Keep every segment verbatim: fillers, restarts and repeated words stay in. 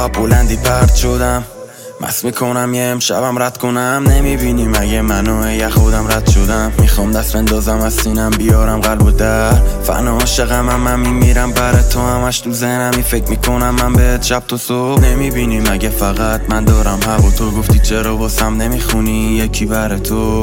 بالا بلندی پرد شدم، مست میکنم یه امشبم رد کنم. نمیبینی مگه منو یه خودم رد شدم. میخوام دست بندازم از سینم بیارم قلب و در فنا عاشقم هم, هم میمیرم برای تو، همش تو ذهنمی فکر میکنم من بهت شب تو صبح. نمیبینی مگه فقط من دارم حق و تو گفتی چرا واسم نمیخونی یکی برای تو.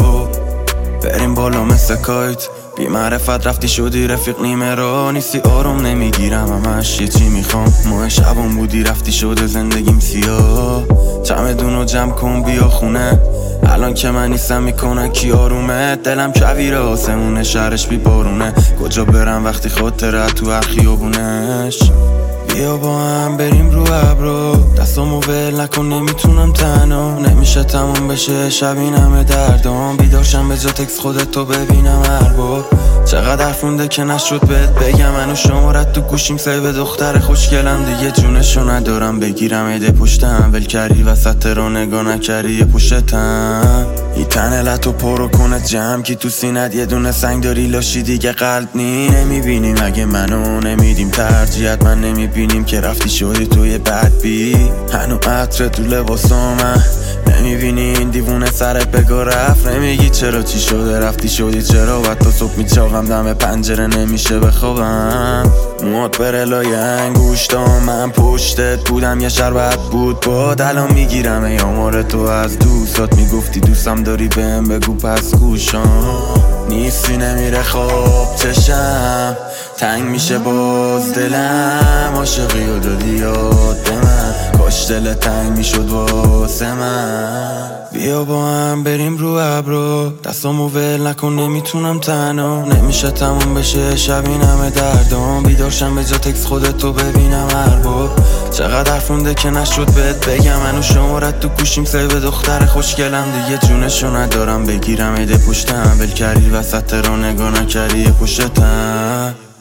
بریم بالا مثل کایت بی معرفت رفتی شدی رفیق نیمه رو نیستی، آروم نمیگیرم همش یه چی میخوام. ماه شبم بودی رفتی شده زندگیم سیاه. چمدونو جمع کن بیا خونه، الان که من نیستم میکنه کی آرومه. دلم کویره آسمونه شهرش بی بارونه، کجا برم وقتی خاطره تو هر خیابونش. بیا با هم بریم رو ابرو، دستامو ول نکن نمیتونم تنها. نمیشه تموم بشه شب این همه دردام، بیدارشم به جا تکس خودتو ببینم هر بار. چقدر حرف مونده که نشد بهت بگم، منو شمارت تو گوشیم سیو دختر خوشگلم. دیگه جونشو ندارم بگیرم ایده پشتم، ول کردی وسط رو نگاه نکردی یه پشتم. این تنلتو پرو کنه جمع کی تو سینت یه دونه سنگ داری لاشی دیگه قلب نی. نمیبینی مگه منو نمیدیم ترجیحت، من نمیبینیم که رفتی شدی توی بدبی. هنو عطر تو لباسامه نمیبینی این دیوونه سرت بگو رفت. نمیگی چرا چی شده رفتی شدی چرا، و تو صبح میچاقم دم پنجره نمیشه بخوابم. موت بره لای انگوشتام من پشتت بودم یه شربت بود باد. الان میگیرم ای آمار تو از دوستات، میگفتی دوستم داری بهم بگو پس گوشام. نیستی نمیره خواب چشم تنگ میشه باز دلم، عاشقی و دادی یاد به من کاش دل تنگ میشد واسه من. بیا با هم بریم رو ابرو، دستامو ول نکن نمیتونم تنها. نمیشه تموم بشه شب این همه دردام، بیدارشم به جا تکس خودتو ببینم هر بار. چقدر حرف مونده که نشد بهت بگم، منو شمارت تو گوشیم سیو دختر خوشگلم. دیگه جونشو ندارم بگیرم ایده پشتم، ول کردی وسط رو نگاه نکردی یه پشتم.